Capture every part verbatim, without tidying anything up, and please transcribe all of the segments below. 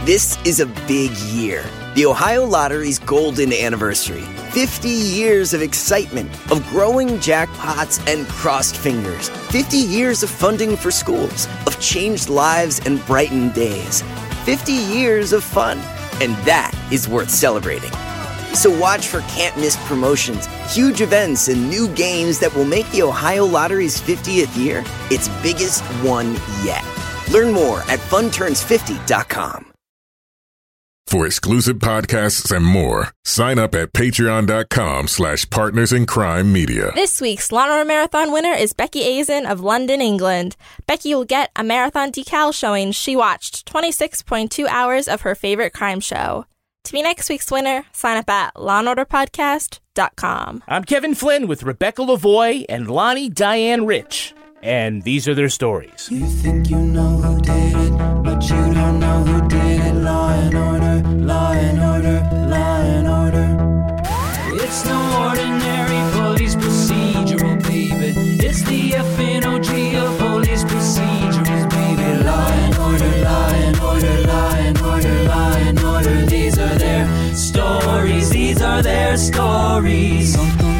This is a big year. The Ohio Lottery's golden anniversary. fifty years of excitement, of growing jackpots and crossed fingers. fifty years of funding for schools, of changed lives and brightened days. fifty years of fun. And that is worth celebrating. So watch for can't-miss promotions, huge events, and new games that will make the Ohio Lottery's fiftieth year its biggest one yet. Learn more at fun turns fifty dot com. For exclusive podcasts and more, sign up at patreon.com slash partners in crime media. This week's Law and Order Marathon winner is Becky Azen of London, England. Becky will get a marathon decal showing she watched twenty-six point two hours of her favorite crime show. To be next week's winner, sign up at law and order podcast dot com. I'm Kevin Flynn with Rebecca Lavoie and Lonnie Diane Rich, and these are their stories. You think you know who did it, but you don't know who did it. Law and order, law and order, law and order. It's no ordinary police procedural, baby. It's the F N O G of police procedurals, baby. Law and order, law and order, law and order, law and order. These are their stories, these are their stories.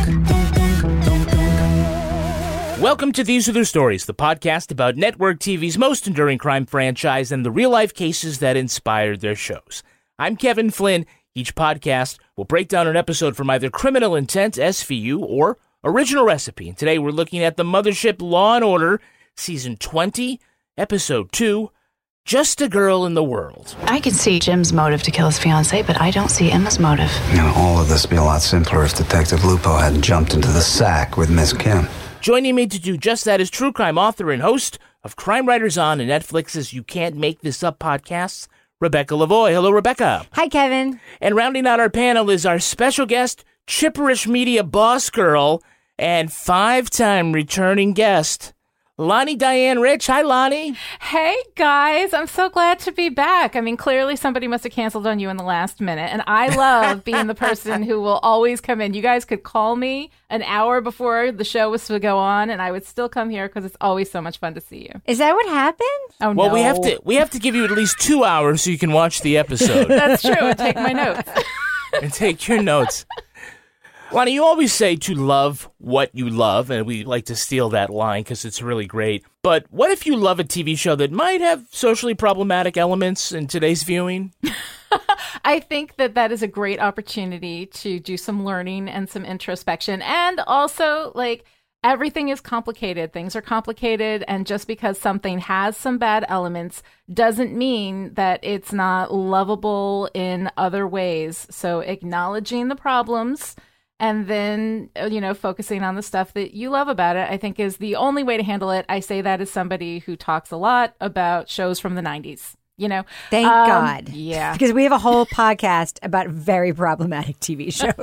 Welcome to These Are Their Stories, the podcast about network T V's most enduring crime franchise and the real-life cases that inspired their shows. I'm Kevin Flynn. Each podcast will break down an episode from either Criminal Intent, S V U, or Original Recipe. And today we're looking at the mothership Law and Order, Season twenty, Episode two, Just a Girl in the World. I can see Jim's motive to kill his fiancée, but I don't see Emma's motive. You know, all of this would be a lot simpler if Detective Lupo hadn't jumped into the sack with Miss Kim. Joining me to do just that is true crime author and host of Crime Writers On and Netflix's You Can't Make This Up podcasts, Rebecca Lavoie. Hello, Rebecca. Hi, Kevin. And rounding out our panel is our special guest, Chipperish Media boss girl, and five-time returning guest, Lonnie Diane Rich. Hi, Lonnie. Hey, guys. I'm so glad to be back. I mean, clearly somebody must have canceled on you in the last minute. And I love being the person who will always come in. You guys could call me an hour before the show was to go on, and I would still come here because it's always so much fun to see you. Is that what happened? Oh, well, no. we have to we have to give you at least two hours so you can watch the episode. That's true. And take my notes. And take your notes. Lonnie, you always say to love what you love, and we like to steal that line because it's really great. But what if you love a T V show that might have socially problematic elements in today's viewing? I think that that is a great opportunity to do some learning and some introspection. And also, like, everything is complicated. Things are complicated. And just because something has some bad elements doesn't mean that it's not lovable in other ways. So acknowledging the problems and then, you know, focusing on the stuff that you love about it, I think is the only way to handle it. I say that as somebody who talks a lot about shows from the nineties, you know. Thank um, God. Yeah. Because we have a whole podcast about very problematic T V shows.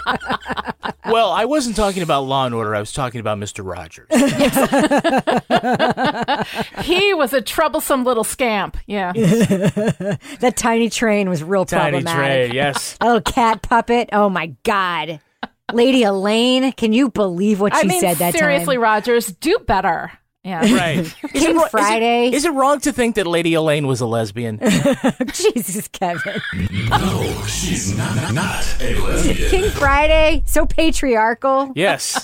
Well, I wasn't talking about Law and Order. I was talking about Mister Rogers. He was a troublesome little scamp. Yeah. That tiny train was real Tiny problematic. Tray, yes. A little cat puppet. Oh, my God. Lady Elaine, can you believe what she I mean, said that seriously, time? Rogers, do better. Yeah. Right. Is King it, Friday. Is it, is it wrong to think that Lady Elaine was a lesbian? Jesus, Kevin. No, she's not, not a lesbian. King Friday, so patriarchal. Yes.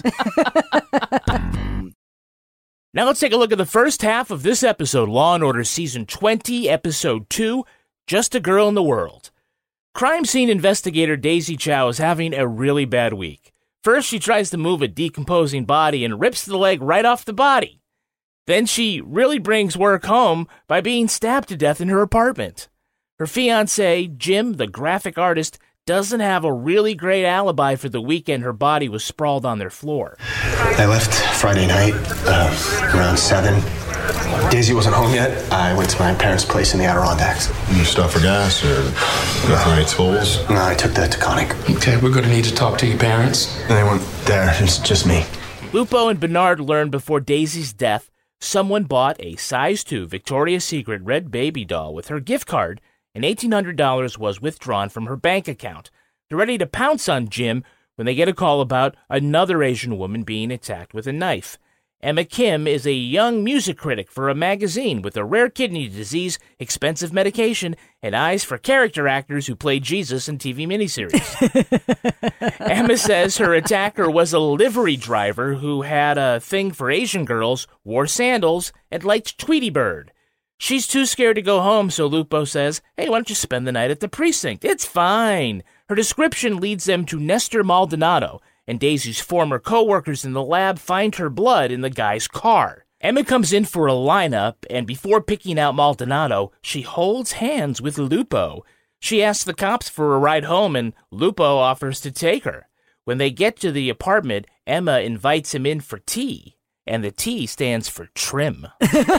Now let's take a look at the first half of this episode, Law and Order Season twenty, Episode two, Just a Girl in the World. Crime scene investigator Daisy Chow is having a really bad week. First, she tries to move a decomposing body and rips the leg right off the body. Then she really brings work home by being stabbed to death in her apartment. Her fiancé, Jim, the graphic artist, doesn't have a really great alibi for the weekend her body was sprawled on their floor. I left Friday night, uh, around seven. Daisy wasn't home yet. I went to my parents' place in the Adirondacks. You stop for gas or go through any tolls? No, I took the Taconic. Okay, we're going to need to talk to your parents. And they weren't there. It's just me. Lupo and Bernard learned before Daisy's death someone bought a size two Victoria's Secret red baby doll with her gift card, and eighteen hundred dollars was withdrawn from her bank account. They're ready to pounce on Jim when they get a call about another Asian woman being attacked with a knife. Emma Kim is a young music critic for a magazine with a rare kidney disease, expensive medication, and eyes for character actors who play Jesus in T V miniseries. Emma says her attacker was a livery driver who had a thing for Asian girls, wore sandals, and liked Tweety Bird. She's too scared to go home, so Lupo says, hey, why don't you spend the night at the precinct? It's fine. Her description leads them to Nestor Maldonado, and Daisy's former co-workers in the lab find her blood in the guy's car. Emma comes in for a lineup, and before picking out Maldonado, she holds hands with Lupo. She asks the cops for a ride home, and Lupo offers to take her. When they get to the apartment, Emma invites him in for tea, and the T stands for trim.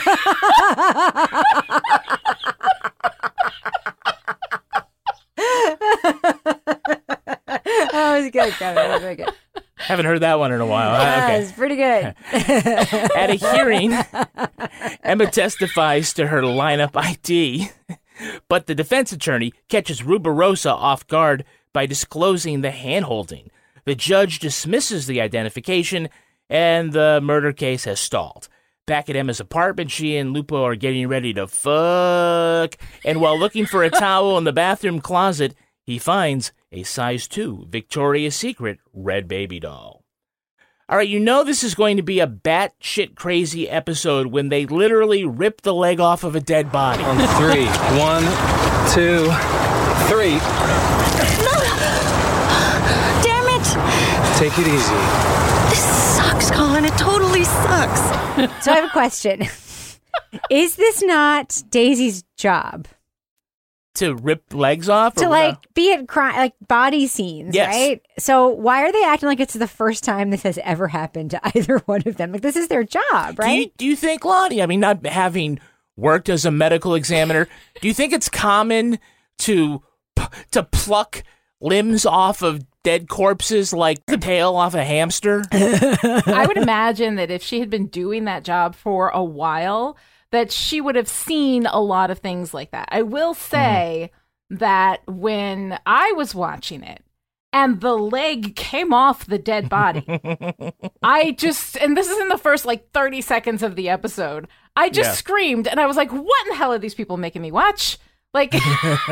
That was good, Kevin. That was very good. Haven't heard that one in a while. Yeah, Okay. it's pretty good. At a hearing, Emma testifies to her lineup I D, but the defense attorney catches Rubirosa off guard by disclosing the hand-holding. The judge dismisses the identification, and the murder case has stalled. Back at Emma's apartment, she and Lupo are getting ready to fuck, and while looking for a towel in the bathroom closet, he finds a size two Victoria's Secret red baby doll. All right, you know this is going to be a batshit crazy episode when they literally rip the leg off of a dead body. On three. One, two, three. No! Damn it! Take it easy. This sucks, Colin. It totally sucks. So I have a question. Is this not Daisy's job? To rip legs off? To or like no? be at crime, like body scenes, Yes. right? So why are they acting like it's the first time this has ever happened to either one of them? Like this is their job, right? Do you, do you think, Lonnie, I mean, not having worked as a medical examiner, do you think it's common to to pluck limbs off of dead corpses like the tail off a hamster? I would imagine that if she had been doing that job for a while, that she would have seen a lot of things like that. I will say mm. that when I was watching it and the leg came off the dead body, I just, and this is in the first like thirty seconds of the episode, I just Yeah. screamed and I was like, what in the hell are these people making me watch? Like, Did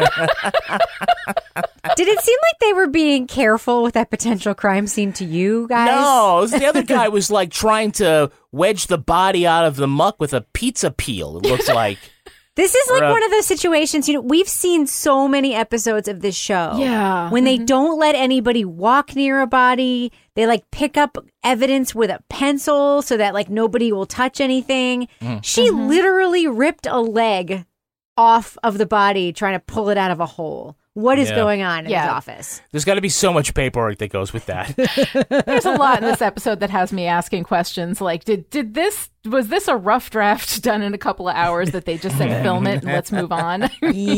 it seem like they were being careful with that potential crime scene to you guys? No, the other guy was like trying to wedge the body out of the muck with a pizza peel, it looks like. This is like Or a- one of those situations, you know, we've seen so many episodes of this show. Yeah. When they don't let anybody walk near a body, they like pick up evidence with a pencil so that like nobody will touch anything. Mm. She literally ripped a leg off of the body trying to pull it out of a hole. What is Yeah. going on in Yeah. his office? There's got to be so much paperwork that goes with that. there's a lot in this episode that has me asking questions like, did did this, was this a rough draft done in a couple of hours that they just said film it and let's move on?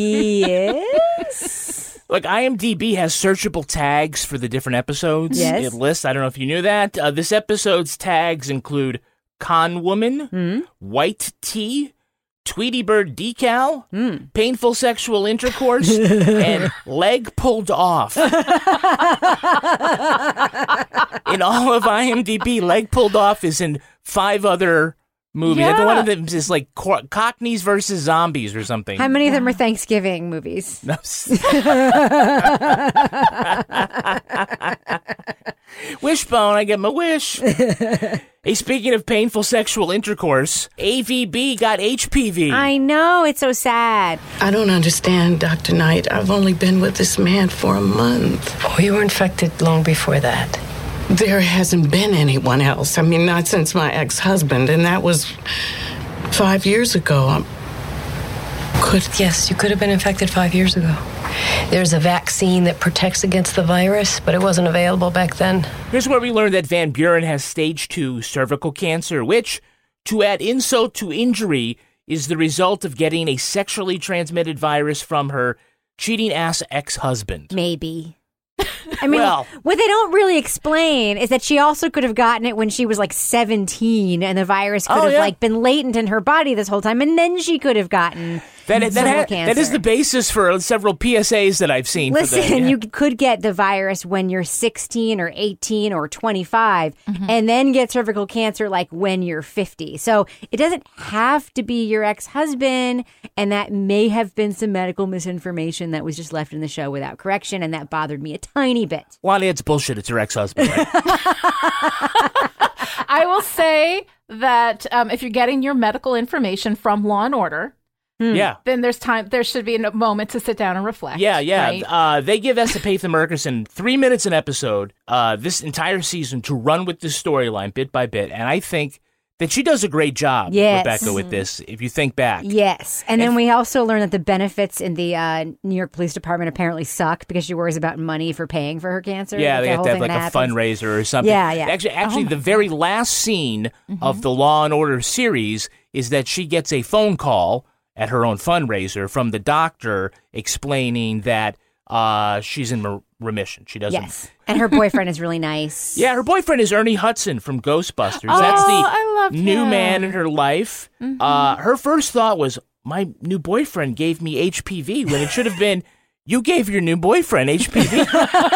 Yes. Look, IMDb has searchable tags for the different episodes. Yes. It lists, I don't know if you knew that. Uh, this episode's tags include con woman, Hmm? white tea, Tweety Bird decal, Hmm. painful sexual intercourse, and leg pulled off. In all of IMDb, leg pulled off is in five other movies. I think one of them is like Co- Cockneys versus Zombies or something. How many of them are Thanksgiving movies? Wishbone, I get my wish. Hey, speaking of painful sexual intercourse, A V B got H P V. I know, it's so sad. I don't understand, Doctor Knight. I've only been with this man for a month. Oh, you were infected long before that. There hasn't been anyone else. I mean, not since my ex-husband, and that was five years ago. I'm... Could yes, you could have been infected five years ago. There's a vaccine that protects against the virus, but it wasn't available back then. Here's where we learned that Van Buren has stage two cervical cancer, which, to add insult to injury, is the result of getting a sexually transmitted virus from her cheating-ass ex-husband. Maybe. I mean, Well- what they don't really explain is that she also could have gotten it when she was like seventeen and the virus could Oh, have yeah. like been latent in her body this whole time and then she could have gotten That, that, cervical ha- cancer. that is the basis for several P S As that I've seen. Listen, for the, yeah. you could get the virus when you're sixteen or eighteen or twenty-five, Mm-hmm. and then get cervical cancer like when you're fifty. So it doesn't have to be your ex-husband, and that may have been some medical misinformation that was just left in the show without correction, and that bothered me a tiny bit. Lonnie, it's bullshit. It's her ex-husband, right? I will say that um, if you're getting your medical information from Law and Order, Yeah. then there's time. There should be a moment to sit down and reflect. Yeah, yeah. right? Uh, they give Esapatha Murkison three minutes an episode uh, this entire season to run with this storyline bit by bit, and I think that she does a great job, Yes. Rebecca, with this, if you think back. Yes. And then we also learned that the benefits in the uh, New York Police Department apparently suck because she worries about money for paying for her cancer. Yeah, That's they the have whole to have thing like a that happens. fundraiser or something. Yeah, yeah. Actually, actually Oh the very last scene of the Law and Order series is that she gets a phone call at her own fundraiser from the doctor explaining that uh, she's in re- remission. She doesn't. Yes. And her boyfriend is really nice. Yeah, her boyfriend is Ernie Hudson from Ghostbusters. Oh, That's the I love new him. man in her life. Mhm. Uh, her first thought was, my new boyfriend gave me H P V, when it should have been, you gave your new boyfriend H P V.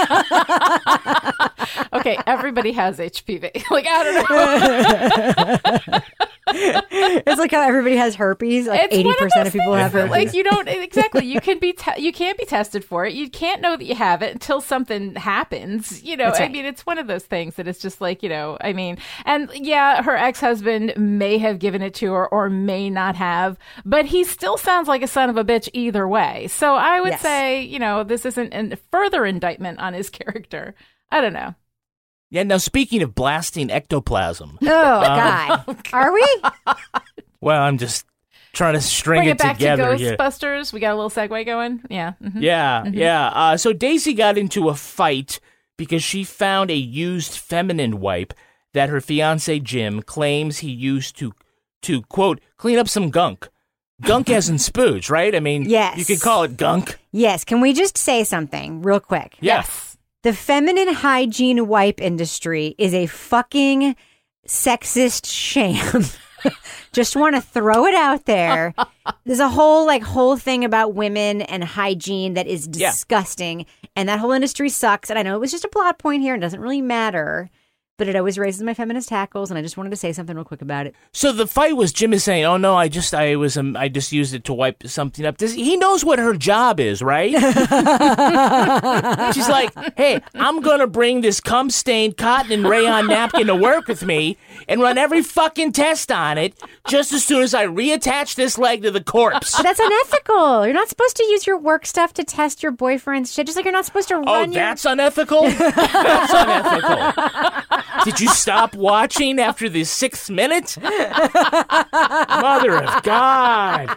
Okay, everybody has H P V. Like, I don't know. It's like how everybody has herpes. Like It's eighty one of percent of those people have things herpes. that, Like you don't exactly. You can be. Te- you can't be tested for it. You can't know that you have it until something happens. You know. That's I right. mean, it's one of those things that it's just like you know. I mean, and yeah, her ex-husband may have given it to her or may not have, but he still sounds like a son of a bitch either way. So I would Yes. say, you know, this isn't a further indictment on his character. I don't know. Yeah, now speaking of blasting ectoplasm. Oh, uh, God. Are we? Well, I'm just trying to string Bring it, it back together to here. Ghostbusters. We got a little segue going. Yeah. mhm. Yeah, Mhm. yeah. Uh, so Daisy got into a fight because she found a used feminine wipe that her fiance Jim claims he used to, to quote, clean up some gunk. Gunk as in spooge, right? I mean, Yes. you could call it gunk. Yes. Can we just say something real quick? Yes. The feminine hygiene wipe industry is a fucking sexist sham. Just want to throw it out there. There's a whole like whole thing about women and hygiene that is Yeah. disgusting, and that whole industry sucks. And I know it was just a plot point here and doesn't really matter, but it always raises my feminist hackles. And I just wanted to say something real quick about it. So the fight was Jim is saying, "Oh no, I just I was um, I just used it to wipe something up." Does, he knows what her job is, right? She's like, "Hey, I'm gonna bring this cum stained cotton and rayon napkin to work with me and run every fucking test on it just as soon as I reattach this leg to the corpse." But that's unethical. You're not supposed to use your work stuff to test your boyfriend's shit. Just like you're not supposed to run Oh, your... that's unethical? That's unethical. Did you stop watching after the sixth minute? Mother of God.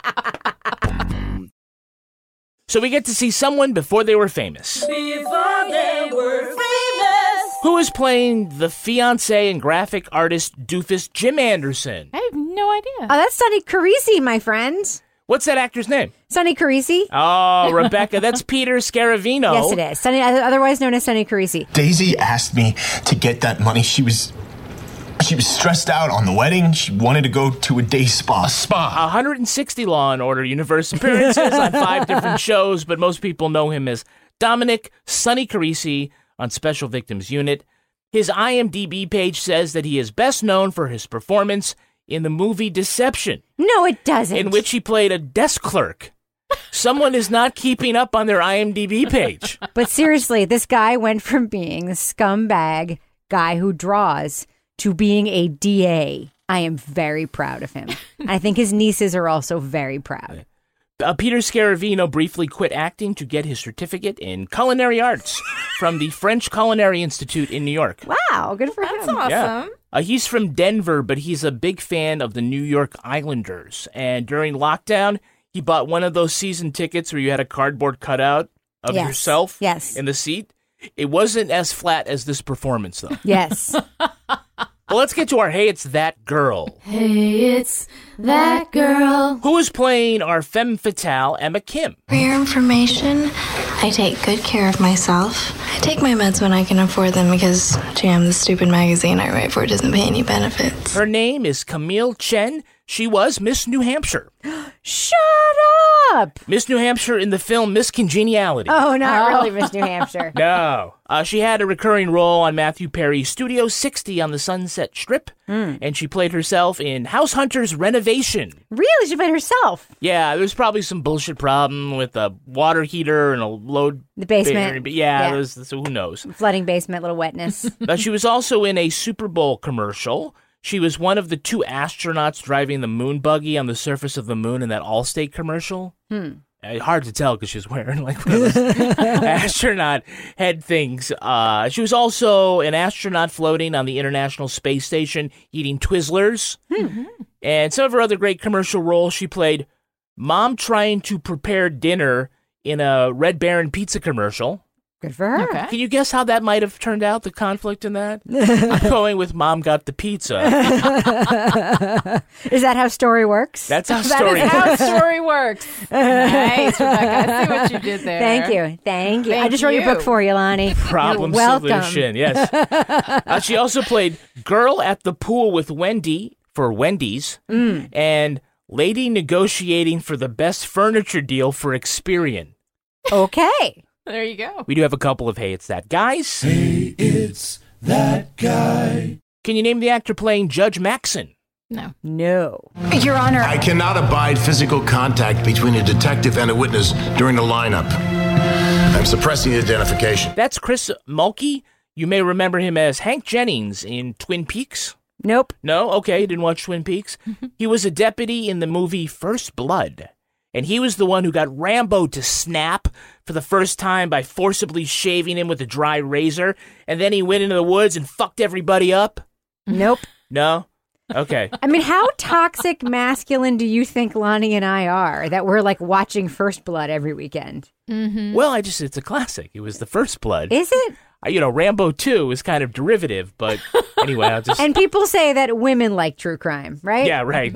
So we get to see someone before they were famous. Before they were famous. Who is playing the fiancé and graphic artist doofus Jim Anderson? I have no idea. Oh, that's Sonny Carisi, my friend. What's that actor's name? Sonny Carisi. Oh, Rebecca, that's Peter Scaravino. Yes, it is. Sonny, otherwise known as Sonny Carisi. Daisy asked me to get that money. She was she was stressed out on the wedding. She wanted to go to a day spa. A spa. one hundred sixty Law and Order universe appearances on five different shows, but most people know him as Dominic Sonny Carisi on Special Victims Unit. His I M D B page says that he is best known for his performance in the movie Deception. No, it doesn't. In which he played a desk clerk. Someone is not keeping up on their I M D B page. But seriously, this guy went from being the scumbag guy who draws to being a D A. I am very proud of him. I think his nieces are also very proud. Uh, Peter Scaravino briefly quit acting to get his certificate in culinary arts from the French Culinary Institute in New York. Wow, good for That's him. awesome. Yeah. Uh, he's from Denver, but he's a big fan of the New York Islanders. And during lockdown, he bought one of those season tickets where you had a cardboard cutout of Yes. yourself Yes. in the seat. It wasn't as flat as this performance, though. Yes. Well, let's get to our Hey, It's That Girl. Hey, it's that girl. Who is playing our femme fatale, Emma Kim? For your information, I take good care of myself. I take my meds when I can afford them because, Jam, the stupid magazine I write for doesn't pay any benefits. Her name is Camille Chen. She was Miss New Hampshire. Shut up! Miss New Hampshire in the film Miss Congeniality. Oh, not really Miss New Hampshire. No. Uh, she had a recurring role on Matthew Perry's Studio sixty on the Sunset Strip, mm. and she played herself in House Hunter's Renovation. Really? She played herself? Yeah, there was probably some bullshit problem with a water heater and a load... The basement. Ba- yeah, yeah. Was, so who knows? Flooding basement, little wetness. But she was also in a Super Bowl commercial. She was one of the two astronauts driving the moon buggy on the surface of the moon in that Allstate commercial. Hmm. Uh, hard to tell because she was wearing like one of those astronaut head things. Uh, she was also an astronaut floating on the International Space Station eating Twizzlers. Mm-hmm. And some of her other great commercial roles, she played Mom trying to prepare dinner in a Red Baron pizza commercial. Good for her. Okay. Can you guess how that might have turned out, the conflict in that? I'm going with Mom got the pizza. Is that how story works? That's how That story is works. how story works. Nice, Rebecca. I see what you did there. Thank you. Thank you. Thank I just wrote your you. book for you, Lonnie. Problem You're welcome. solution, yes. Uh, she also played Girl at the Pool with Wendy for Wendy's Mm. and Lady Negotiating for the Best Furniture Deal for Experian. Okay. There you go. We do have a couple of Hey, It's That Guys. Hey, it's that guy. Can you name the actor playing Judge Maxson? No. No. Your Honor. I cannot abide physical contact between a detective and a witness during the lineup. I'm suppressing identification. That's Chris Mulkey. You may remember him as Hank Jennings in Twin Peaks. Nope. No? Okay, you didn't watch Twin Peaks. He was a deputy in the movie First Blood. And he was the one who got Rambo to snap for the first time by forcibly shaving him with a dry razor. And then he went into the woods and fucked everybody up. Nope. No? Okay. I mean, how toxic masculine do you think Lonnie and I are that we're like watching First Blood every weekend? Mm-hmm. Well, I just, it's a classic. It was the First Blood. Is it? You know, Rambo two is kind of derivative, but anyway, I'll just... And people say that women like true crime, right? Yeah, right.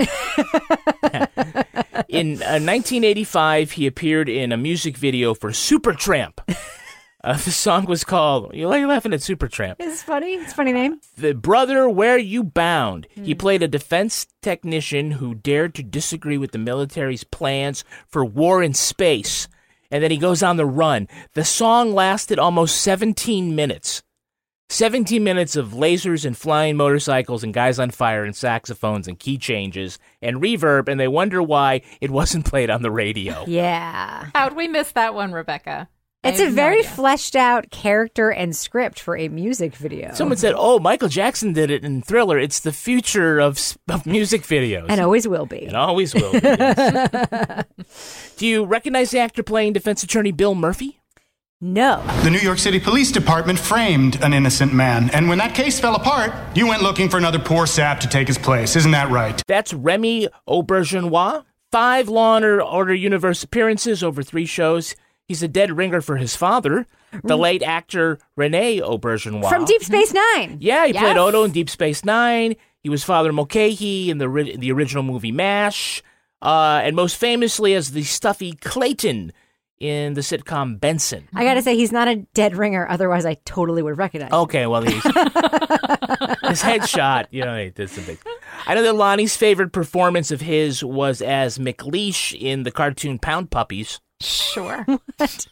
In uh, nineteen eighty-five, he appeared in a music video for Supertramp. Uh, the song was called, you're laughing at Supertramp. It's funny. It's a funny name. The Brother, Where You Bound. Mm. He played a defense technician who dared to disagree with the military's plans for war in space. And then he goes on the run. The song lasted almost seventeen minutes. seventeen minutes of lasers and flying motorcycles and guys on fire and saxophones and key changes and reverb, and they wonder why it wasn't played on the radio. Yeah. How'd we miss that one, Rebecca? It's a very no fleshed out character and script for a music video. Someone said, oh, Michael Jackson did it in Thriller. It's the future of, of music videos. And always will be. It always will be, yes. Do you recognize the actor playing defense attorney Bill Murphy? No. The New York City Police Department framed an innocent man, and when that case fell apart, you went looking for another poor sap to take his place. Isn't that right? That's Remy Auberjonois. Five Law and Order Universe appearances over three shows. He's a dead ringer for his father, the late actor Rene Auberjonois. From Deep Space Nine. Yeah, he yes. played Odo in Deep Space Nine. He was Father Mulcahy in the the original movie MASH. Uh, and most famously as the stuffy Clayton in the sitcom Benson. I gotta say, he's not a dead ringer, otherwise I totally would recognize him. Okay, well, he's, his headshot, you know, that's a big... I know that Lonnie's favorite performance of his was as McLeish in the cartoon Pound Puppies. Sure. What?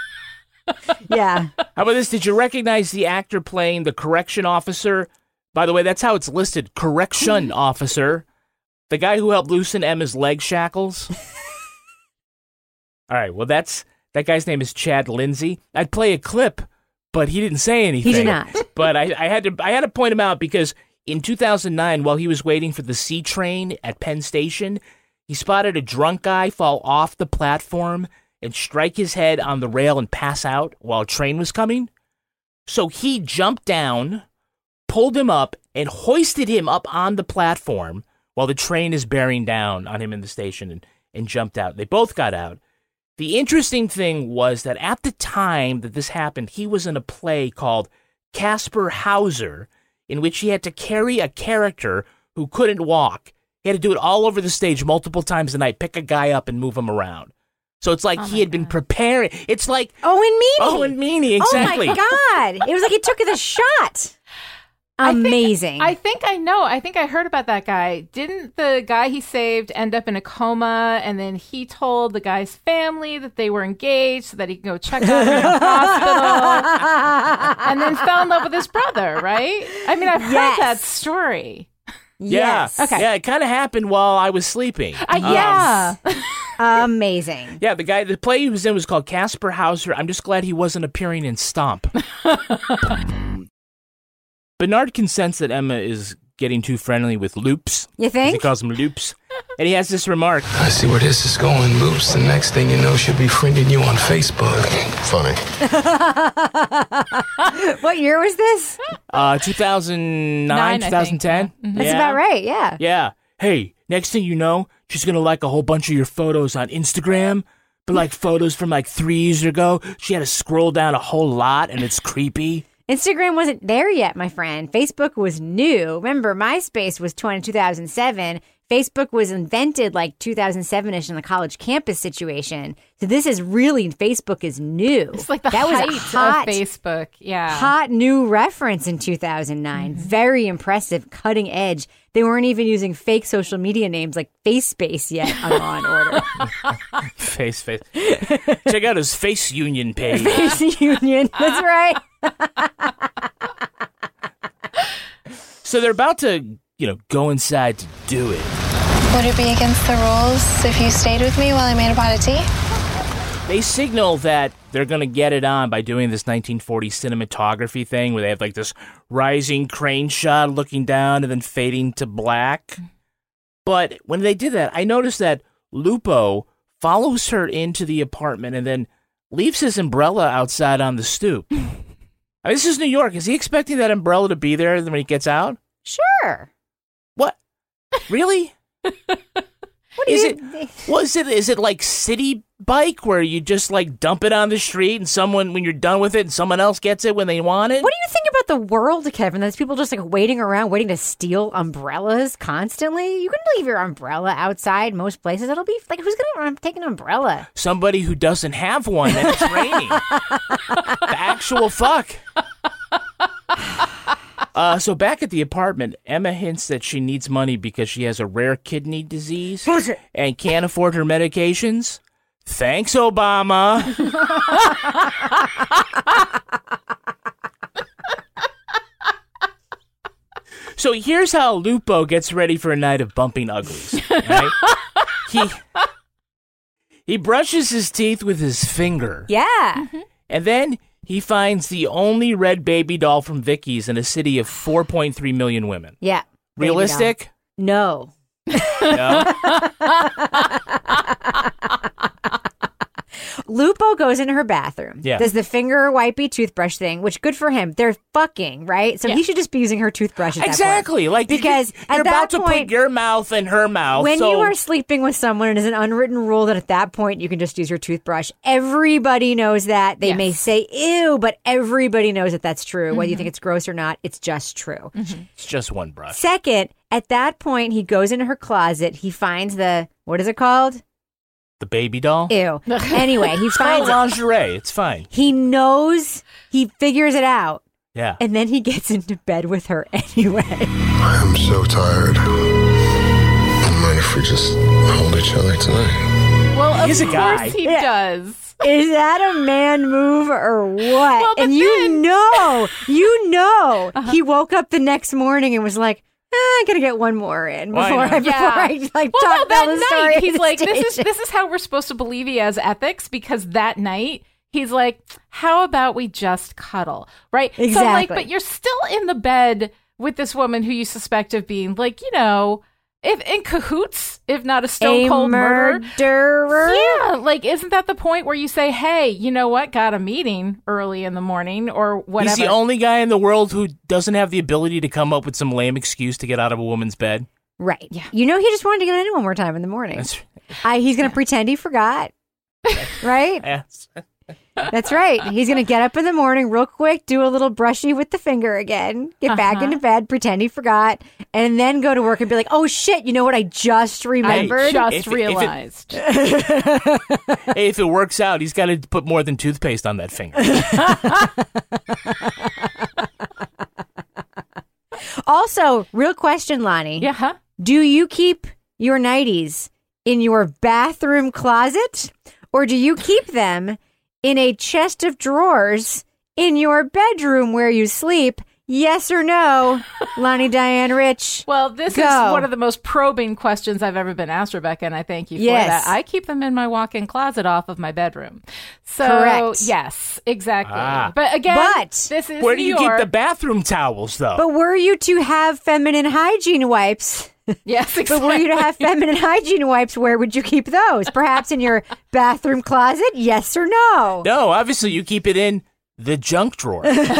Yeah. How about this? Did you recognize the actor playing the correction officer? By the way, that's how it's listed. Correction officer. The guy who helped loosen Emma's leg shackles. All right, well, that's that guy's name is Chad Lindsay. I'd play a clip, but he didn't say anything. He did not. But I, I had to I had to point him out because in two thousand nine, while he was waiting for the C train at Penn Station, he spotted a drunk guy fall off the platform and strike his head on the rail and pass out while a train was coming. So he jumped down, pulled him up, and hoisted him up on the platform while the train is bearing down on him in the station and, and jumped out. They both got out. The interesting thing was that at the time that this happened, he was in a play called Casper Hauser, in which he had to carry a character who couldn't walk. He had to do it all over the stage multiple times a night, pick a guy up and move him around. So it's like Oh he had been preparing. It's like Owen Meany. Owen Meany, exactly. Oh my God. It was like he took the shot. Amazing. I think, I think I know. I think I heard about that guy. Didn't the guy he saved end up in a coma, and then he told the guy's family that they were engaged so that he could go check out in the hospital, and then fell in love with his brother, right? I mean, I've Yes. heard that story. Yeah. Yes. Okay. Yeah, it kind of happened while I was sleeping. Uh, yeah. Amazing. Yeah, the guy, the play he was in was called Casper Hauser. I'm just glad he wasn't appearing in Stomp. Bernard consents that Emma is getting too friendly with Loops. You think? He calls him Loops. And he has this remark. I see where this is going, Loops. The next thing you know, she'll be friending you on Facebook. Funny. What year was this? Uh, two thousand nine, Nine, I think, twenty ten? yeah. Mhm. That's about right, yeah. Yeah. Hey, next thing you know, she's going to like a whole bunch of your photos on Instagram. But like photos from like three years ago, she had to scroll down a whole lot and it's creepy. Instagram wasn't there yet, my friend. Facebook was new. Remember, MySpace was twenty, two thousand seven. Facebook was invented like two thousand seven-ish in the college campus situation. So this is really, Facebook is new. It's like the that was height a hot, of Facebook. Yeah. hot new reference in two thousand nine. Mm-hmm. Very impressive, cutting edge. They weren't even using fake social media names like FaceSpace yet on Law and Order. Face, face. Check out his Face Union page. Face Union, that's right. So they're about to, you know, go inside to do it. Would it be against the rules if you stayed with me while I made a pot of tea? They signal that they're going to get it on by doing this nineteen forties cinematography thing where they have like this rising crane shot looking down and then fading to black. But when they did that, I noticed that Lupo follows her into the apartment and then leaves his umbrella outside on the stoop. I mean, this is New York. Is he expecting that umbrella to be there when he gets out? Sure. What? Really? What do Is you, it? Was it? Is it like City Bike where you just like dump it on the street and someone, when you're done with it, and someone else gets it when they want it? What do you think about the world, Kevin? There's people just like waiting around, waiting to steal umbrellas constantly. You can leave your umbrella outside most places. It'll be like, who's gonna take an umbrella? Somebody who doesn't have one and it's raining. The actual fuck. Uh, so back at the apartment, Emma hints that she needs money because she has a rare kidney disease and can't afford her medications. Thanks, Obama. So here's how Lupo gets ready for a night of bumping uglies. Right? he he brushes his teeth with his finger. Yeah. And then he finds the only red baby doll from Vicky's in a city of four point three million women. Yeah. Realistic? No. No? Lupo goes into her bathroom. Yeah. Does the finger wipey toothbrush thing, which good for him. They're fucking, right? So Yeah. he should just be using her toothbrush at that Exactly. point. Like because you're at about that to point, put your mouth in her mouth. when so you are sleeping with someone, it is an unwritten rule that at that point you can just use your toothbrush. Everybody knows that. They Yes. may say ew, but everybody knows that that's true. Whether you Mhm. think it's gross or not, it's just true. it's just one brush. Second, at that point, he goes into her closet. He finds the, what is it called? The baby doll? Ew. Anyway, he It's called finds it. lingerie. It's fine. He knows, he figures it out, Yeah. and then he gets into bed with her anyway. I'm so tired. Mind if we just hold each other tonight? Well, of He's a course guy. he Yeah. does. Is that a man move or what? Well, but and you then- know, you know, Uh-huh. he woke up the next morning and was like, eh, I'm gonna get one more in Why before I, not? before I like well, talk no, about that the night story. at he's the like, this is station." this is how we're supposed to believe he has ethics, because that night he's like, how about we just cuddle, right? So like, Exactly. but you're still in the bed with this woman who you suspect of being like, you know, if in cahoots, if not a stone a cold murder. murderer. Yeah, like isn't that the point where you say, hey, you know what, got a meeting early in the morning or whatever? He's the only guy in the world who doesn't have the ability to come up with some lame excuse to get out of a woman's bed. Right. Yeah. You know, he just wanted to get in one more time in the morning. That's I, he's gonna pretend he forgot. Right? yes. That's right. He's going to get up in the morning real quick, do a little brushy with the finger again, get uh-huh. back into bed, pretend he forgot, and then go to work and be like, oh, shit, you know what I just remembered? I just if, realized. If it, hey, if it works out, he's got to put more than toothpaste on that finger. Also, real question, Lonnie. Yeah. Do you keep your nighties in your bathroom closet, or do you keep them in a chest of drawers in your bedroom where you sleep? Yes or no, Lonnie Diane Rich? Well, this go. is one of the most probing questions I've ever been asked, Rebecca, and I thank you for yes. that. I keep them in my walk-in closet off of my bedroom. So, correct. Yes, exactly. Ah. But again, but this is where do New you York. keep the bathroom towels, though? But were you to have feminine hygiene wipes? Yes, exactly. But were you to have feminine hygiene wipes, where would you keep those? Perhaps in your bathroom closet? Yes or no? No, obviously you keep it in the junk drawer.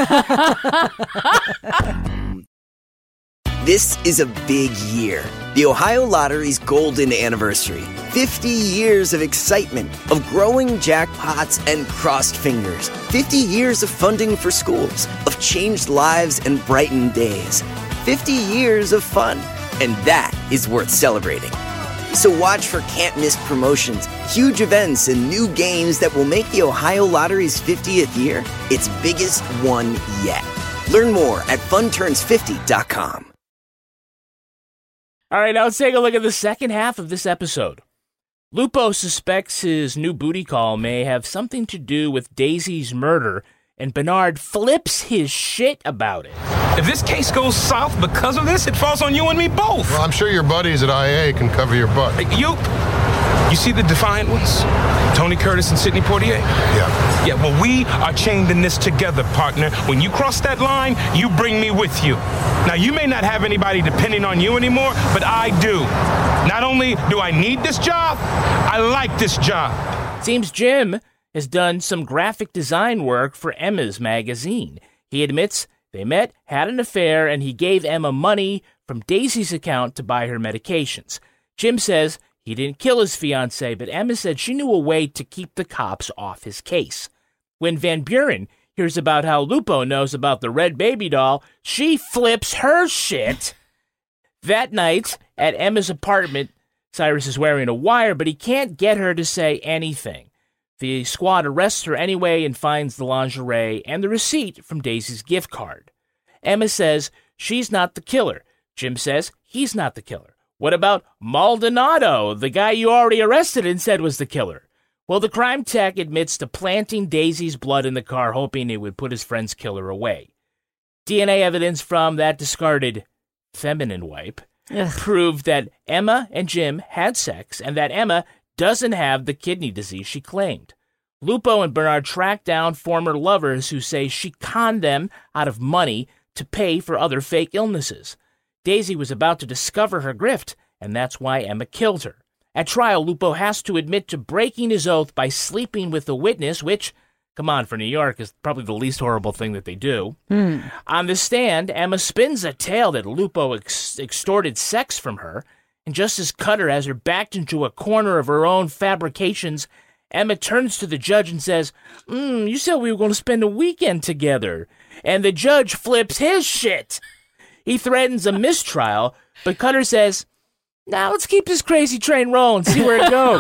This is a big year. The Ohio Lottery's golden anniversary. fifty years of excitement, of growing jackpots and crossed fingers. fifty years of funding for schools, of changed lives and brightened days. fifty years of fun. And that is worth celebrating. So watch for can't-miss promotions, huge events, and new games that will make the Ohio Lottery's fiftieth year its biggest one yet. Learn more at fun turns fifty dot com. All right, now let's take a look at the second half of this episode. Lupo suspects his new booty call may have something to do with Daisy's murder, and Bernard flips his shit about it. If this case goes south because of this, it falls on you and me both. Well, I'm sure your buddies at I A can cover your butt. You, you see the defiant ones? Tony Curtis and Sidney Poitier? Yeah. Yeah, well, we are chained in this together, partner. When you cross that line, you bring me with you. Now, you may not have anybody depending on you anymore, but I do. Not only do I need this job, I like this job. Seems Jim has done some graphic design work for Emma's magazine. He admits they met, had an affair, and he gave Emma money from Daisy's account to buy her medications. Jim says he didn't kill his fiancée, but Emma said she knew a way to keep the cops off his case. When Van Buren hears about how Lupo knows about the red baby doll, she flips her shit. That night, at Emma's apartment, Cyrus is wearing a wire, but he can't get her to say anything. The squad arrests her anyway and finds the lingerie and the receipt from Daisy's gift card. Emma says she's not the killer. Jim says he's not the killer. What about Maldonado, the guy you already arrested and said was the killer? Well, the crime tech admits to planting Daisy's blood in the car, hoping it would put his friend's killer away. D N A evidence from that discarded feminine wipe Ugh. proved that Emma and Jim had sex and that Emma doesn't have the kidney disease she claimed. Lupo and Bernard track down former lovers who say she conned them out of money to pay for other fake illnesses. Daisy was about to discover her grift, and that's why Emma killed her. At trial, Lupo has to admit to breaking his oath by sleeping with the witness, which, come on, for New York, is probably the least horrible thing that they do. Hmm. On the stand, Emma spins a tale that Lupo ex- extorted sex from her, and just as Cutter has her backed into a corner of her own fabrications, Emma turns to the judge and says, mm, you said we were going to spend a weekend together. And the judge flips his shit. He threatens a mistrial, but Cutter says, now let's keep this crazy train rolling, see where it goes.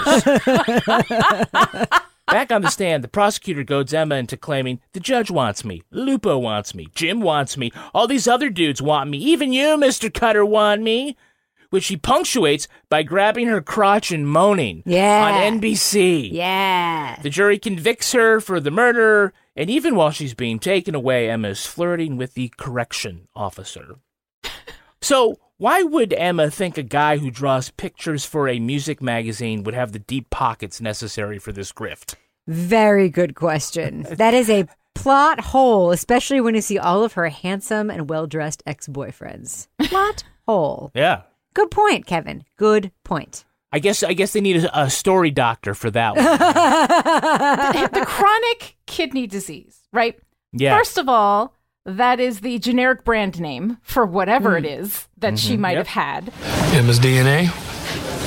Back on the stand, the prosecutor goads Emma into claiming, the judge wants me, Lupo wants me, Jim wants me, all these other dudes want me, even you, Mister Cutter, want me. Which she punctuates by grabbing her crotch and moaning yeah. on N B C. Yeah. The jury convicts her for the murder, and even while she's being taken away, Emma is flirting with the correction officer. So why would Emma think a guy who draws pictures for a music magazine would have the deep pockets necessary for this grift? Very good question. That is a plot hole, especially when you see all of her handsome and well-dressed ex-boyfriends. Plot hole. Yeah. Good point, Kevin. Good point. I guess I guess they need a, a story doctor for that one. the, the chronic kidney disease, right? Yeah. First of all, that is the generic brand name for whatever mm. it is that mm-hmm. she might yep. have had. Emma's D N A,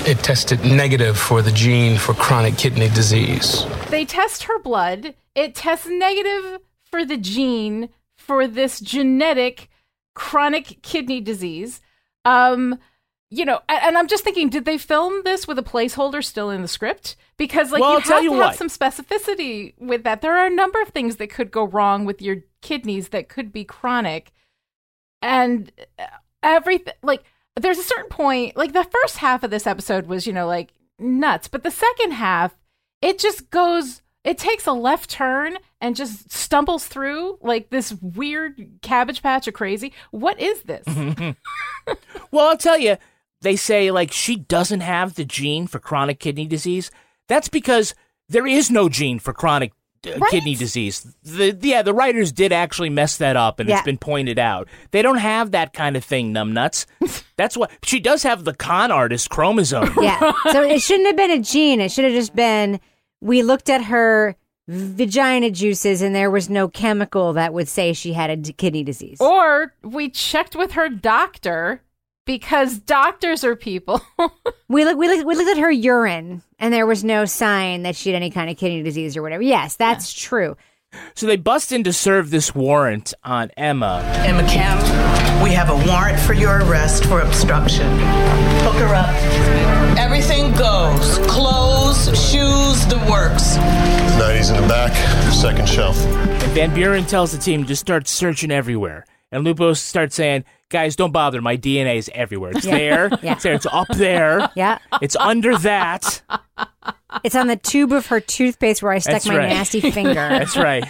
it tested negative for the gene for chronic kidney disease. They test her blood. It tests negative for the gene for this genetic chronic kidney disease. Um, you know, and, and I'm just thinking, did they film this with a placeholder still in the script? Because like Well, you I'll have tell to you have what. some specificity with that. There are a number of things that could go wrong with your kidneys that could be chronic. And everything, like, there's a certain point, like the first half of this episode was, you know, like nuts. But the second half, it just goes, it takes a left turn and just stumbles through like this weird cabbage patch of crazy. What is this? Well, I'll tell you, they say like she doesn't have the gene for chronic kidney disease. That's because there is no gene for chronic uh, Right? kidney disease. The yeah, the writers did actually mess that up, and Yeah. it's been pointed out. They don't have that kind of thing, numbnuts. That's what she does have, the con artist chromosome. Yeah. So it shouldn't have been a gene. It should have just been, we looked at her vagina juices and there was no chemical that would say she had a d- kidney disease. Or we checked with her doctor because doctors are people. We look, we look, we looked at her urine and there was no sign that she had any kind of kidney disease or whatever. Yes, that's true. So they bust in to serve this warrant on Emma. Emma Kemp, we have a warrant for your arrest for obstruction. Hook her up. Everything goes. Clothes, shoes, the works. nineties in the back, second shelf. And Van Buren tells the team to start searching everywhere. And Lupo starts saying, guys, don't bother. My D N A is everywhere. It's Yeah. there. Yeah. It's there. It's up there. Yeah. It's under that. It's on the tube of her toothpaste where I stuck That's my right. nasty finger. That's right.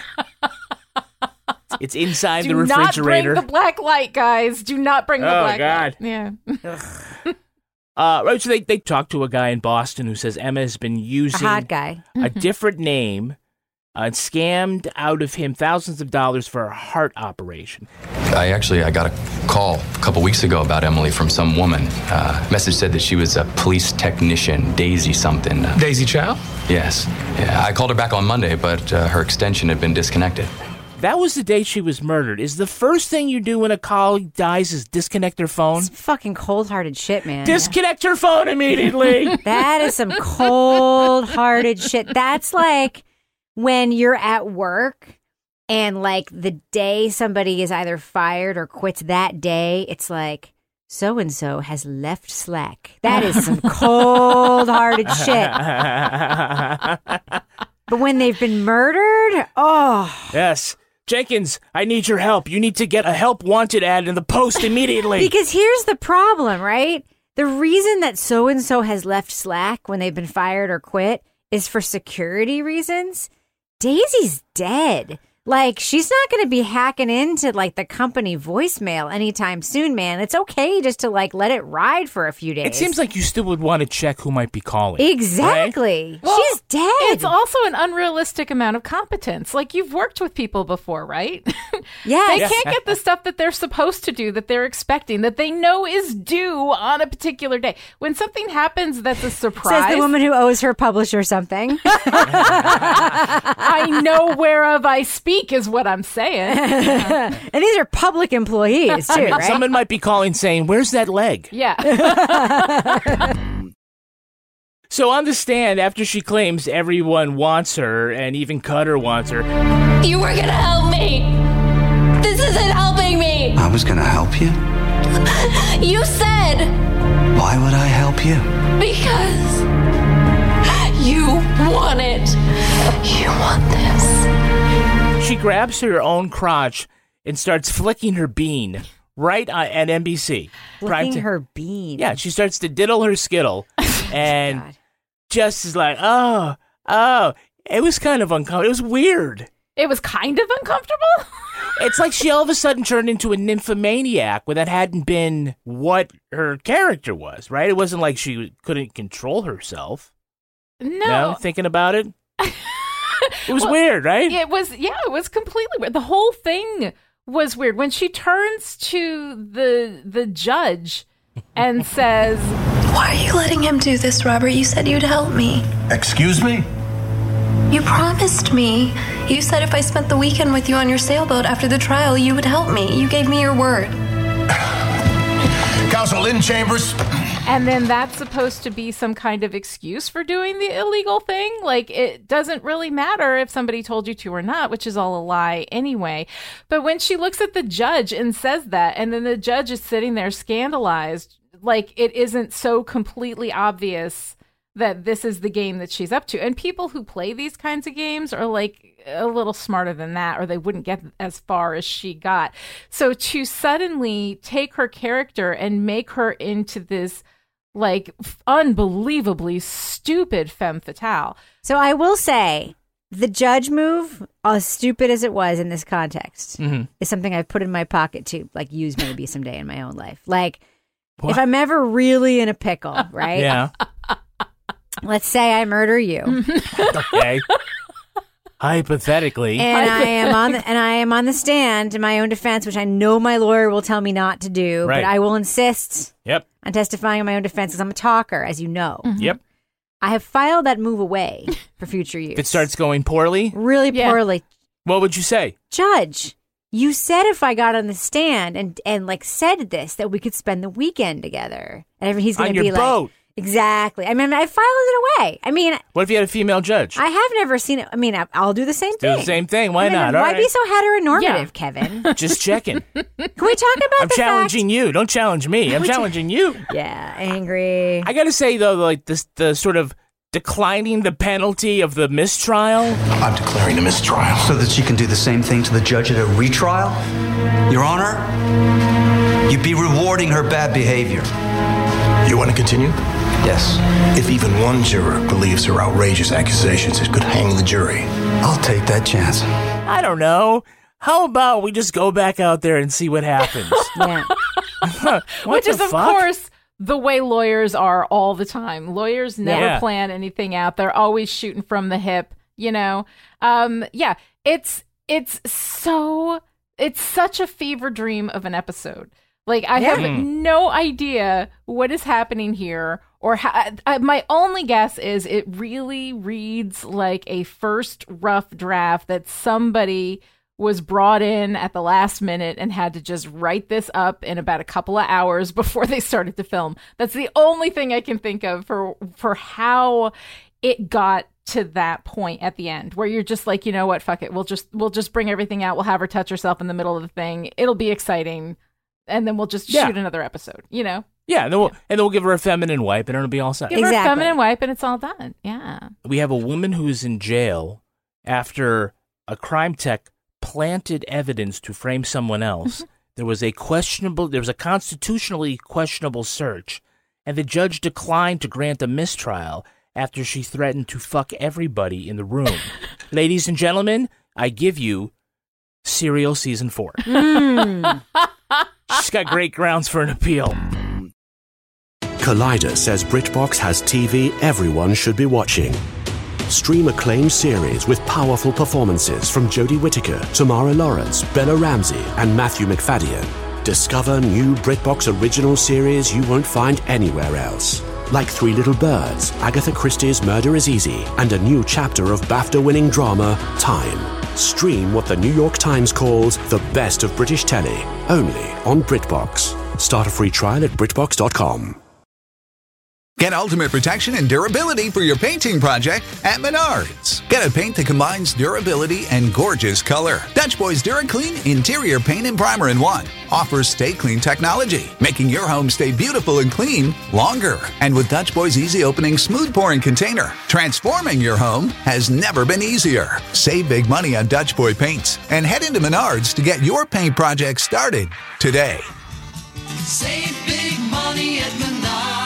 It's inside Do the not refrigerator. bring the black light, guys. Do not bring the Oh, black God. light. Yeah. Uh, right, so they, they talk to a guy in Boston who says Emma has been A using hot guy. a different name uh, and scammed out of him thousands of dollars for a heart operation. I actually I got a call a couple weeks ago about Emily from some woman. Uh, message said that she was a police technician, Daisy something. Daisy Chow? Yes. Yeah, I called her back on Monday, but uh, her extension had been disconnected. That was the day she was murdered. Is the first thing you do when a colleague dies is disconnect their phone? It's fucking cold-hearted shit, man. Disconnect her phone immediately. That is some cold-hearted shit. That's like when you're at work and like the day somebody is either fired or quits that day, it's like, so-and-so has left Slack. That is some cold-hearted shit. But when they've been murdered, oh. Yes. Jenkins, I need your help. You need to get a help wanted ad in the post immediately. Because here's the problem, right? The reason that so-and-so has left Slack when they've been fired or quit is for security reasons. Daisy's dead. Like, she's not going to be hacking into, like, the company voicemail anytime soon, man. It's okay just to, like, let it ride for a few days. It seems like you still would want to check who might be calling. Exactly. Well, she's dead. It's also an unrealistic amount of competence. Like, you've worked with people before, right? Yes. They can't get the stuff that they're supposed to do, that they're expecting, that they know is due on a particular day. When something happens that's a surprise. Says the woman who owes her publisher something. I know whereof I speak is what I'm saying. And these are public employees, too, right? Someone might be calling saying, where's that leg? Yeah. So on the stand, after she claims everyone wants her, and even Cutter wants her, You were gonna help me. This isn't helping me. I was gonna help you? You said Why would I help you? because you want it. You want this. she grabs her own crotch and starts flicking her bean right on, at N B C. Flicking Prime her bean. Yeah, she starts to diddle her skittle, and just is like, oh, oh. It was kind of uncomfortable. It was weird. It was kind of uncomfortable? It's like she all of a sudden turned into a nymphomaniac when that hadn't been what her character was, right? It wasn't like she couldn't control herself. No. No, thinking about it? It was well, weird, right? It was, yeah, it was completely weird. The whole thing was weird. When she turns to the the judge and says, Why are you letting him do this, Robert? You said you'd help me. Excuse me? You promised me. You said if I spent the weekend with you on your sailboat after the trial, you would help me. You gave me your word. Counsel Lynn Chambers, And then that's supposed to be some kind of excuse for doing the illegal thing. Like, it doesn't really matter if somebody told you to or not, which is all a lie anyway. But when she looks at the judge and says that, and then the judge is sitting there scandalized, like, it isn't so completely obvious that this is the game that she's up to. And people who play these kinds of games are like a little smarter than that, or they wouldn't get as far as she got. So to suddenly take her character and make her into this like unbelievably stupid femme fatale. So I will say the judge move, as stupid as it was in this context, mm-hmm. is something I've put in my pocket to like use maybe someday in my own life. Like what? If I'm ever really in a pickle, right? Yeah. Let's say I murder you. Okay. Hypothetically. And I am on the, and I am on the stand in my own defense, which I know my lawyer will tell me not to do, right. but I will insist yep. on testifying in my own defense because I'm a talker, as you know. Mm-hmm. Yep. I have filed that move away for future use. If it starts going poorly? Really Yeah. poorly. What would you say? Judge, you said if I got on the stand and, and like said this, that we could spend the weekend together. And every- he's going On to be your like... boat. Exactly. I mean, I filed it away. I mean... What if you had a female judge? I have never seen it. I mean, I, I'll do the same Do thing. the same thing. Why I mean, not? Why All right. be so heteronormative, Yeah. Kevin? Just checking. Can we talk about I'm the challenging you. Don't challenge me. I'm We ta- challenging you. fact? Yeah, angry. I got to say, though, like this, the sort of declining the penalty of the mistrial. I'm declaring a mistrial. So that she can do the same thing to the judge at a retrial? Your Honor, you'd be rewarding her bad behavior. You want to continue? Yes. If even one juror believes her outrageous accusations, it could hang the jury. I'll take that chance. I don't know. How about we just go back out there and see what happens? Yeah. What Which the is, of fuck? course, the way lawyers are all the time. Lawyers never Yeah. plan anything out. They're always shooting from the hip, you know? Um, yeah, it's it's so, it's such a fever dream of an episode. Like, I Yeah. have Mm. no idea what is happening here, or how, I, my only guess is it really reads like a first rough draft that somebody was brought in at the last minute and had to just write this up in about a couple of hours before they started to film. That's the only thing I can think of for for how it got to that point at the end, where you're just like, you know what, fuck it, we'll just we'll just bring everything out. We'll have her touch herself in the middle of the thing. It'll be exciting, and then we'll just Yeah. shoot another episode. You know, Yeah, and then, we'll, and then we'll give her a feminine wipe, and it'll be all set. give her a Exactly. feminine wipe, and it's all done. Yeah. We have a woman who's in jail after a crime tech planted evidence to frame someone else. There was a questionable, there was a constitutionally questionable search, and the judge declined to grant a mistrial after she threatened to fuck everybody in the room. Ladies and gentlemen, I give you Serial Season four. Mm. She's got great grounds for an appeal. Collider says BritBox has T V everyone should be watching. Stream acclaimed series with powerful performances from Jodie Whittaker, Tamara Lawrence, Bella Ramsey, and Matthew McFadden. Discover new BritBox original series you won't find anywhere else. Like Three Little Birds, Agatha Christie's Murder is Easy, and a new chapter of BAFTA-winning drama, Time. Stream what the New York Times calls the best of British telly, only on BritBox. Start a free trial at BritBox dot com. Get ultimate protection and durability for your painting project at Menards. Get a paint that combines durability and gorgeous color. Dutch Boys DuraClean Interior Paint and Primer in one offers Stay Clean technology, making your home stay beautiful and clean longer. And with Dutch Boys Easy Opening Smooth Pouring Container, transforming your home has never been easier. Save big money on Dutch Boy paints and head into Menards to get your paint project started today. Save big money at Menards.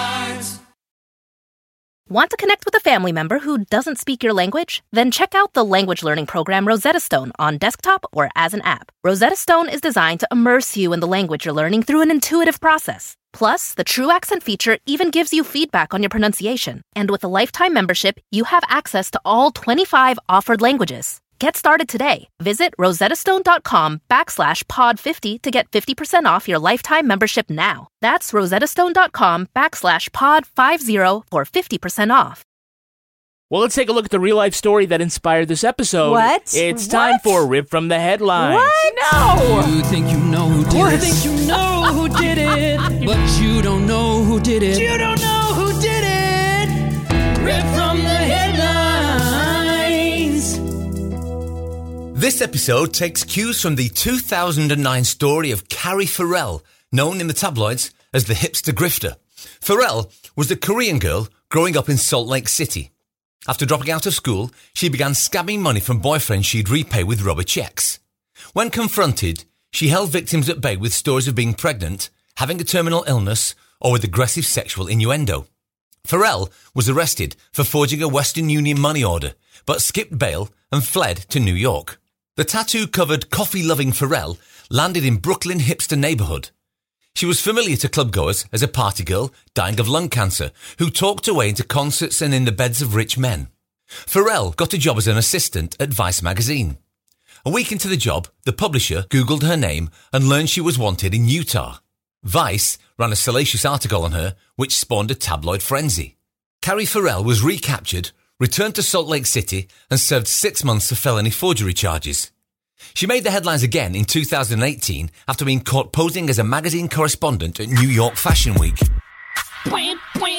Want to connect with a family member who doesn't speak your language? Then check out the language learning program Rosetta Stone on desktop or as an app. Rosetta Stone is designed to immerse you in the language you're learning through an intuitive process. Plus, the True Accent feature even gives you feedback on your pronunciation. And with a lifetime membership, you have access to all twenty-five offered languages. Get started today. Visit rosettastone.com backslash pod 50 to get fifty percent off your lifetime membership now. That's rosettastone.com backslash pod 50 for fifty percent off. Well, let's take a look at the real-life story that inspired this episode. What? It's What? time for Rip from the Headlines. What? No! You think you know who did you it. think you know who did it, but you don't know who did it. You don't know who did it. Ripped from the headlines. This episode takes cues from the two thousand nine story of Carrie Farrell, known in the tabloids as the hipster grifter. Farrell was a Korean girl growing up in Salt Lake City. After dropping out of school, she began scamming money from boyfriends she'd repay with rubber checks. When confronted, she held victims at bay with stories of being pregnant, having a terminal illness, or with aggressive sexual innuendo. Farrell was arrested for forging a Western Union money order, but skipped bail and fled to New York. The tattoo-covered, coffee-loving Farrell landed in Brooklyn hipster neighborhood. She was familiar to clubgoers as a party girl dying of lung cancer who talked her way into concerts and in the beds of rich men. Farrell got a job as an assistant at Vice magazine. A week into the job, the publisher Googled her name and learned she was wanted in Utah. Vice ran a salacious article on her, which spawned a tabloid frenzy. Carrie Farrell was recaptured, returned to Salt Lake City, and served six months for felony forgery charges. She made the headlines again in two thousand eighteen after being caught posing as a magazine correspondent at New York Fashion Week. By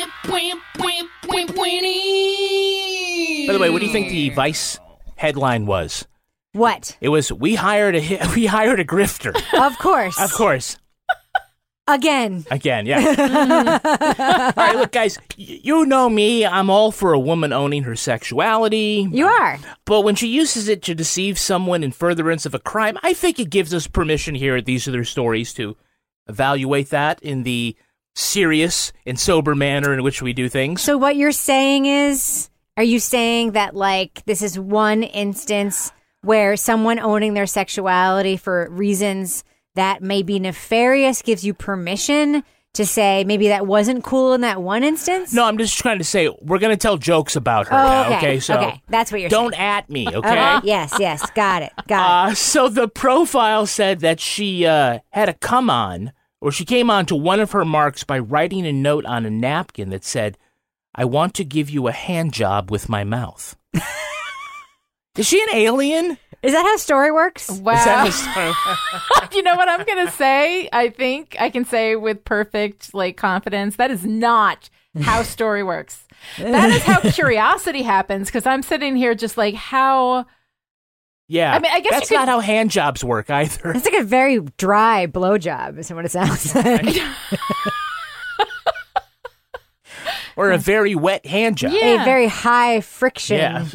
the way, what do you think the Vice headline was? What? It was, we hired a we hired a grifter. Of course. Of course. Again. Again, yeah. All right, look, guys, y- you know me. I'm all for a woman owning her sexuality. You are. But when she uses it to deceive someone in furtherance of a crime, I think it gives us permission here at These Are Their Stories to evaluate that in the serious and sober manner in which we do things. So what you're saying is, are you saying that, like, this is one instance where someone owning their sexuality for reasons that may be nefarious gives you permission to say maybe that wasn't cool in that one instance? No, I'm just trying to say we're going to tell jokes about her oh, now, okay. okay? So okay, that's what you're don't saying. at me, okay? okay? Yes, yes, got it, got uh, it. So the profile said that she uh, had a come on, or she came on to one of her marks by writing a note on a napkin that said, I want to give you a hand job with my mouth. Is she an alien? Is that how story works? Wow. Is that how story- You know what I'm going to say? I think I can say with perfect like confidence, that is not how story works. That is how curiosity happens, because I'm sitting here just like, how... Yeah, I mean, I guess that's you could... not how hand jobs work either. It's like a very dry blowjob, is what it sounds like. Or a very wet hand job. Yeah. A very high friction. Yeah.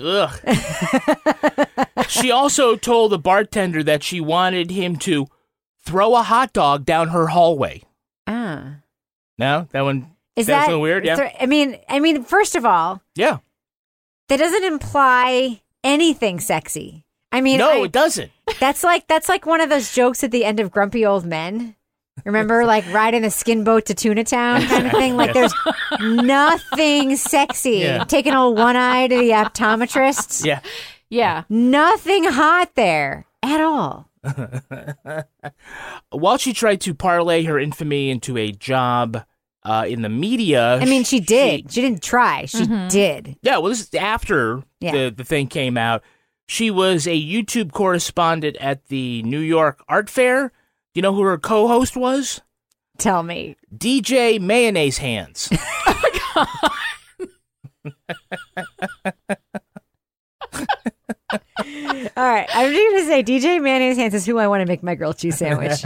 Ugh. She also told the bartender that she wanted him to throw a hot dog down her hallway. Ah. No? That one is that's that a little weird? Yeah. Th- I mean, I mean, first of all, yeah, that doesn't imply anything sexy. I mean, no, I, it doesn't. That's like that's like one of those jokes at the end of Grumpy Old Men. Remember, like, riding a skin boat to Tuna Town kind of thing? Like, there's nothing sexy. Yeah. Taking old One Eye to the optometrist. Yeah. Yeah. Nothing hot there at all. While she tried to parlay her infamy into a job uh, in the media... I mean, she did. She, she didn't try. She mm-hmm. did. Yeah, well, this is after yeah. the, the thing came out. She was a YouTube correspondent at the New York Art Fair. You know who her co-host was? Tell me. D J Mayonnaise Hands. Oh my God. All right. I'm just going to say D J Mayonnaise Hands is who I want to make my grilled cheese sandwich.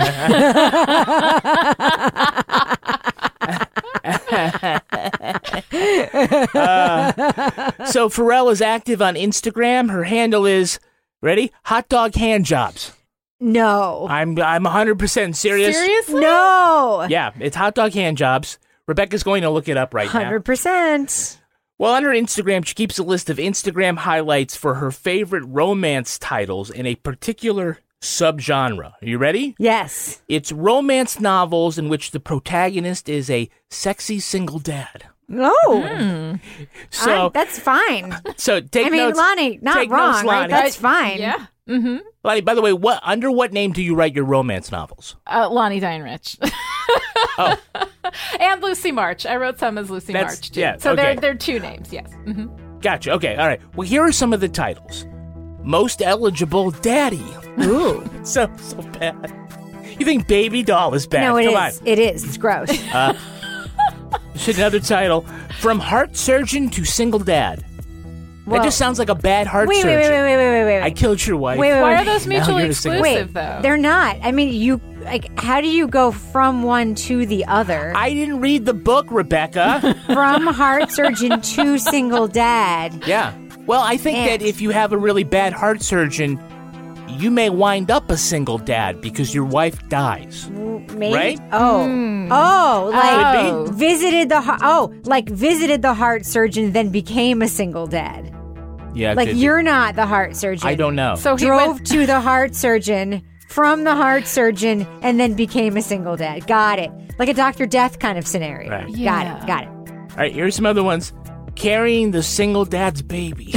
uh, so Farrell is active on Instagram. Her handle is, ready? Hot dog hand jobs. No. I'm I'm one hundred percent serious. Seriously? No. Yeah, it's hot dog hand jobs. Rebecca's going to look it up right one hundred percent. now. one hundred percent. Well, on her Instagram, she keeps a list of Instagram highlights for her favorite romance titles in a particular subgenre. Are you ready? Yes. It's romance novels in which the protagonist is a sexy single dad. No. Mm. So I'm, that's fine. So take I mean, notes. Lonnie, not take wrong, notes, right? Lonnie. That's fine. Yeah. Mm-hmm. Lonnie, by the way, what under what name do you write your romance novels? Uh, Lonnie Dienrich. Oh. And Lucy March. I wrote some as Lucy That's, March, too. Yeah, so okay. they're, they're two names, yes. Mm-hmm. Gotcha. Okay, all right. Well, here are some of the titles. Most Eligible Daddy. Ooh. so, so bad. You think Baby Doll is bad? No, it Come is. on. It is. It's gross. Uh, should another title, From Heart Surgeon to Single Dad. Whoa. That just sounds like a bad heart wait, surgeon. Wait, wait, wait, wait, wait, wait, wait. I killed your wife. Wait, wait, Why wait. are those Now mutually you're a single- exclusive, Wait, though? they're not. I mean, you like. How do you go from one to the other? I didn't read the book, Rebecca. From heart surgeon to single dad. Yeah. Well, I think And- that if you have a really bad heart surgeon, you may wind up a single dad because your wife dies. Maybe. Right? Oh. Hmm. Oh, like Could be. visited the heart. Oh, like visited the heart surgeon, then became a single dad. Yeah. Like could be. you're not the heart surgeon. I don't know. So he Drove went- to the heart surgeon, from the heart surgeon, and then became a single dad. Got it. Like a Doctor Death kind of scenario. Right. Got Yeah. it. Got it. All right, here's some other ones. Carrying the single dad's baby.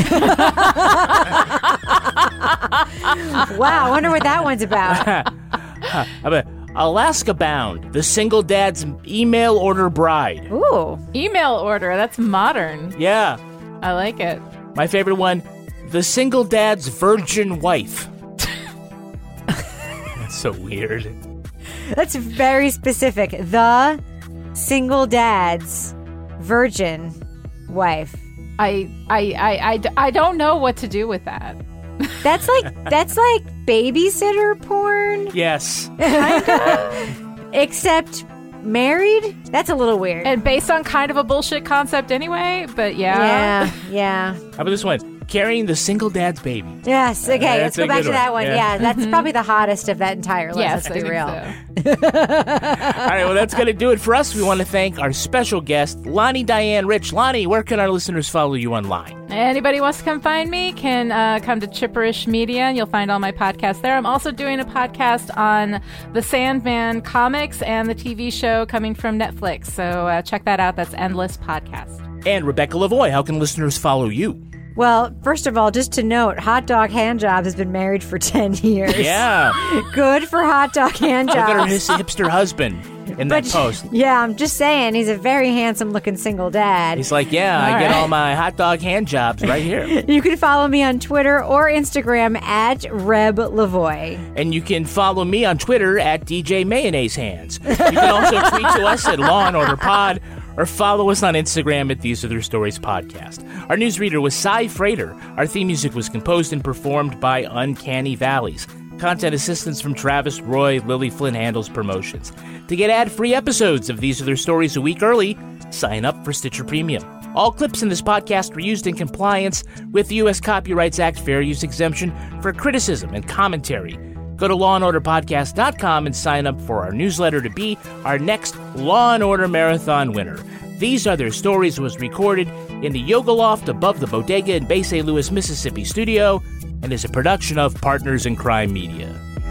Wow, I wonder what that one's about. How about Alaska Bound, the single dad's email order bride. Ooh. Email order. That's modern. Yeah. I like it. My favorite one, the single dad's virgin wife. That's so weird. That's very specific. The single dad's virgin wife. I, I, I, I, d- I don't know what to do with that. That's like that's like babysitter porn, Yes. except married. That's a little weird. And based on kind of a bullshit concept anyway, but yeah. Yeah, yeah. How about this one? Carrying the single dad's baby. Yes. Okay, Uh, let's that's a go back good to that one. one. Yeah. Yeah, that's probably the hottest of that entire list. Yes, let's I be think real. so. All right, well, that's going to do it for us. We want to thank our special guest, Lonnie Diane Rich. Lonnie, where can our listeners follow you online? Anybody wants to come find me can uh, come to Chipperish Media, and you'll find all my podcasts there. I'm also doing a podcast on the Sandman comics and the T V show coming from Netflix. So uh, check that out. That's Endless Podcast. And Rebecca Lavoie, how can listeners follow you? Well, first of all, just to note, Hot Dog Handjobs has been married for ten years. Yeah. Good for Hot Dog Handjobs. Look at her his hipster husband in that But- post. Yeah, I'm just saying, he's a very handsome-looking single dad. He's like, yeah, I All get right. all my hot dog hand jobs right here. You can follow me on Twitter or Instagram at Reb Lavoie. And you can follow me on Twitter at D J Mayonnaise Hands. You can also tweet to us at Law and Order Pod or follow us on Instagram at These Are Their Stories Podcast. Our newsreader was Cy Frater. Our theme music was composed and performed by Uncanny Valleys. Content assistance from Travis Roy. Lily Flynn handles promotions. To get ad-free episodes of These Are Their Stories a week early, sign up for Stitcher Premium. All clips in this podcast were used in compliance with the U S Copyrights Act fair use exemption for criticism and commentary. Go to law and order podcast dot com and sign up for our newsletter to be our next Law and Order Marathon winner. These Are Their Stories was recorded in the Yoga Loft above the Bodega in Bay Saint Louis, Mississippi studio and is a production of Partners in Crime Media.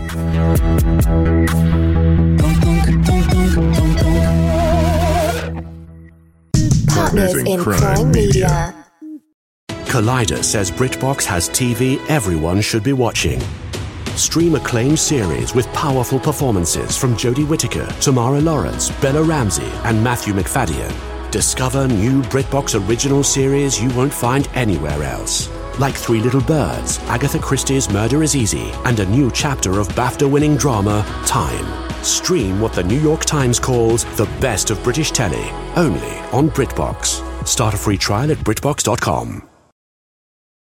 Partners in Crime Media. Collider says BritBox has T V everyone should be watching. Stream acclaimed series with powerful performances from Jodie Whittaker, Tamara Lawrence, Bella Ramsey, and Matthew McFadden. Discover new BritBox original series you won't find anywhere else. Like Three Little Birds, Agatha Christie's Murder is Easy, and a new chapter of BAFTA-winning drama, Time. Stream what the New York Times calls the best of British telly, only on BritBox. Start a free trial at BritBox dot com.